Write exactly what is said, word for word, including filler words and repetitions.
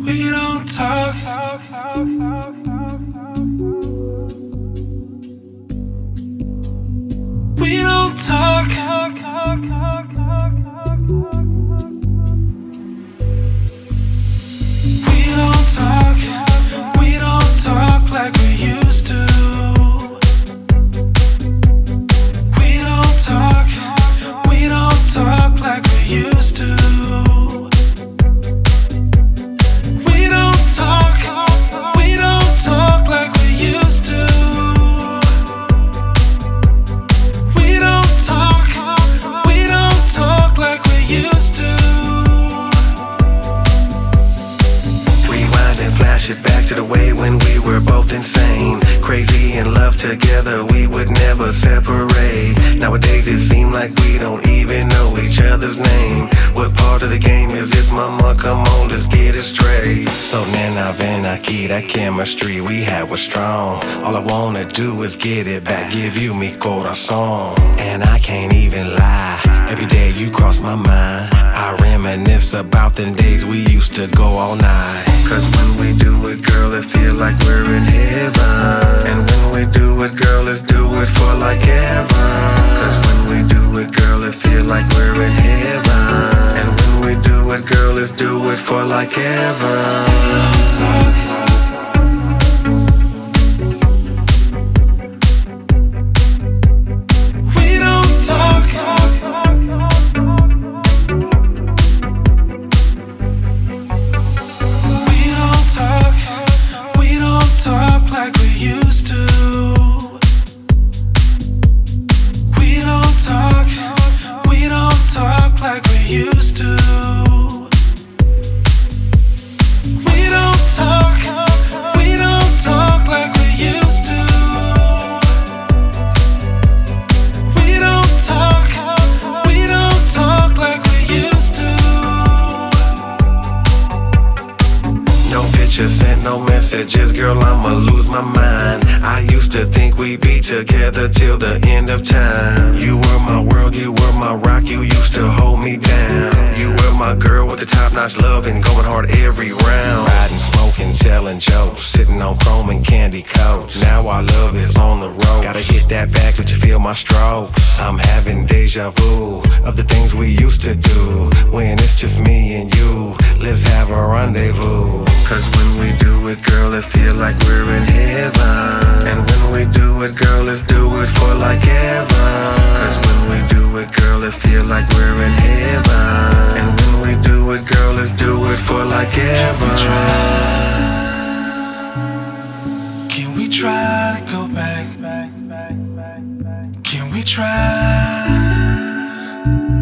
We don't talk. We don't talk. We don't talk. We don't talk like we used to. We don't talk. We don't talk like we used to. We don't talk. We don't talk like we used to. We don't talk. We don't talk like we used to. Rewind and flash it back to the way when we were both insane, crazy in love together, we would never separate. Nowadays it seems like we don't even know each other's name. What part of the game is this, mama? Come on, let's get it straight. So Nana Venaki, that chemistry we had was strong. All I wanna do is get it back, give you mi corazon. And I can't even lie, every day you cross my mind. I reminisce about the days we used to go all night. Cause when we do it, girl, it feel like we're in heaven. And when we do it, girl, let's do it for like ever. Cause when we do it, girl, it feel like we're in heaven. And when we do it, girl, let's do it for like ever. We don't talk. We don't talk. We don't talk like we used to. We don't talk. We don't talk like we used to. We don't talk. We don't talk like we used to. We don't talk. We don't talk like we used to. No pictures sent, no messages, girl, I'ma lose my mind. I used to think we'd be together till the end of time. You were my world, you were my rock, you used to hold me down. You were my girl with the top-notch love and going hard every round. Riding, smoking, telling jokes, sitting on chrome and candy coats. Now our love is on the road, gotta hit that back, let you feel my strokes. I'm having deja vu of the things we used to do. When it's just me and you, let's have a rendezvous. Cause when we do it, girl, it feel like we're in heaven. And when we do it, girl, let's do it for like ever. Cause when we do it, girl, it feel like we're in heaven. And when we do it, girl, let's do it for like ever. Can we try to go back? Can we try?